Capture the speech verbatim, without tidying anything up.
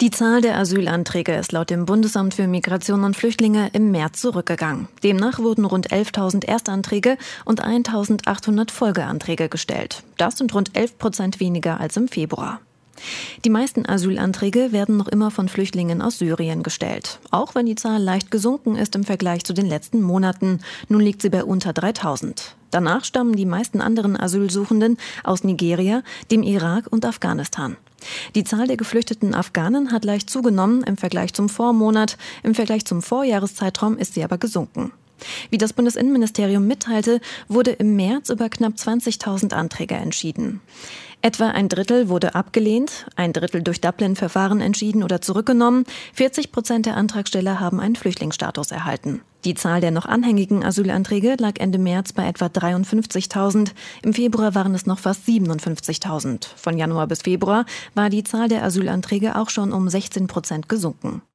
Die Zahl der Asylanträge ist laut dem Bundesamt für Migration und Flüchtlinge im März zurückgegangen. Demnach wurden rund elftausend Erstanträge und eintausendachthundert Folgeanträge gestellt. Das sind rund elf Prozent weniger als im Februar. Die meisten Asylanträge werden noch immer von Flüchtlingen aus Syrien gestellt. Auch wenn die Zahl leicht gesunken ist im Vergleich zu den letzten Monaten. Nun liegt sie bei unter dreitausend. Danach stammen die meisten anderen Asylsuchenden aus Nigeria, dem Irak und Afghanistan. Die Zahl der geflüchteten Afghanen hat leicht zugenommen im Vergleich zum Vormonat. Im Vergleich zum Vorjahreszeitraum ist sie aber gesunken. Wie das Bundesinnenministerium mitteilte, wurde im März über knapp zwanzigtausend Anträge entschieden. Etwa ein Drittel wurde abgelehnt, ein Drittel durch Dublin-Verfahren entschieden oder zurückgenommen. vierzig Prozent der Antragsteller haben einen Flüchtlingsstatus erhalten. Die Zahl der noch anhängigen Asylanträge lag Ende März bei etwa dreiundfünfzigtausend. Im Februar waren es noch fast siebenundfünfzigtausend. Von Januar bis Februar war die Zahl der Asylanträge auch schon um sechzehn Prozent gesunken.